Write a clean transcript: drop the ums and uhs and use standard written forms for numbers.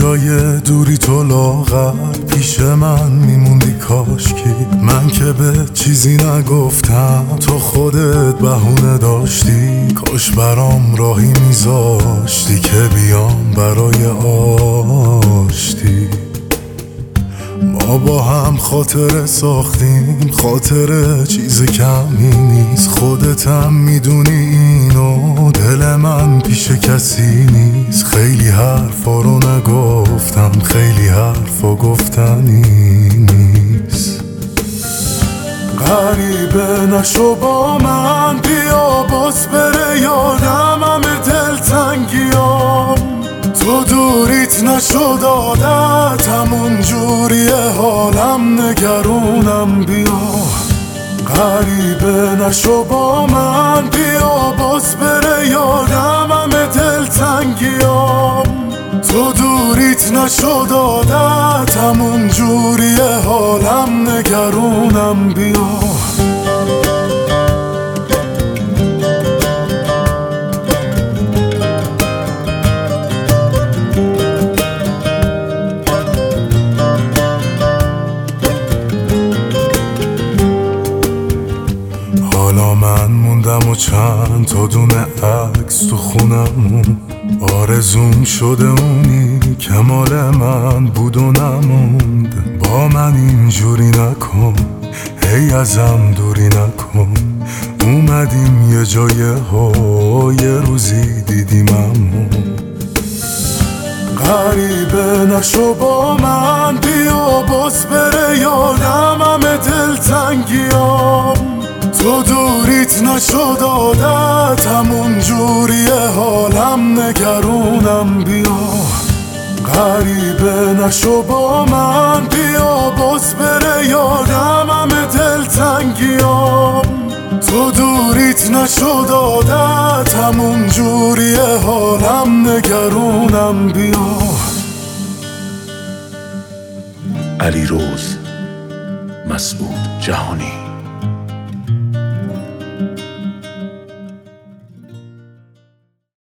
جای دوری تو لاغر پیش من میموندی کاشکی. من که به چیزی نگفتم تو خودت بهونه داشتی. کاش برام راهی میذاشتی که بیام برای آشتی. ما با هم خاطره ساختیم، خاطره چیز کمی نیست. خودتم میدونی اینو، دل من پیش کسی نیست. خیلی حرفا رو نگفتم، خیلی حرفا گفتنی نیست. غریبه نشو با من، بیا باز بره یادم همه دلتنگیام. تو دوریت نشد عادت، همون جوریه حالم نگرونم. بیا غریبه نشو با من، بیا باز بره یادم همه دلتنگیام. تو دوریت نشد عادت، همون جوریه حالم نگرونم. بیا حالا من موندم و چند تا دونه عکس تو خونمون. آرزوم شده اونی که مال من بود و نموند. با من اینجوری نکن، هی ازم دوری نکن. اومدیم یه جای ها، یه روزی دیدیممون. غریبه نشو با من، بیا باز بره یادم همه دلتنگیام. تو دوریت نشد عادت، همون جوریه حالم نگرونم. بیا غریبه نشو با من، بیا باز بره یادم همه دلتنگیام. تو دوریت نشد عادت، همون جوریه حالم نگرونم. بیا علیروز مسعود جهانی.